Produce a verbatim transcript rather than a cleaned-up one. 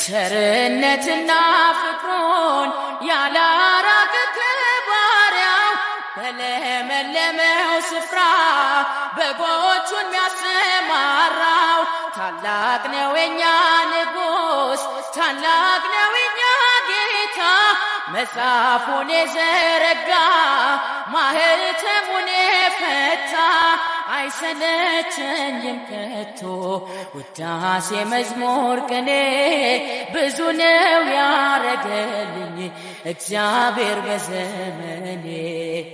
ቸርነትና ፍቅሩን ያላራቀ ከባሪያው በለመለመው ስፍራ በጎቹን ሚያሰማራው ታላቅ ነው የኛ ንጉሥ ታላቅ ነው የኛ ጌታ መጽሐፉን የዘረጋ ማኅተሙን የፈታ አይሰለቸኝም ከቶ ውዳሴ መዝሙር ቅኔ ብዙ ነው ያረገልኝ እግዚአብሔር በዘመኔ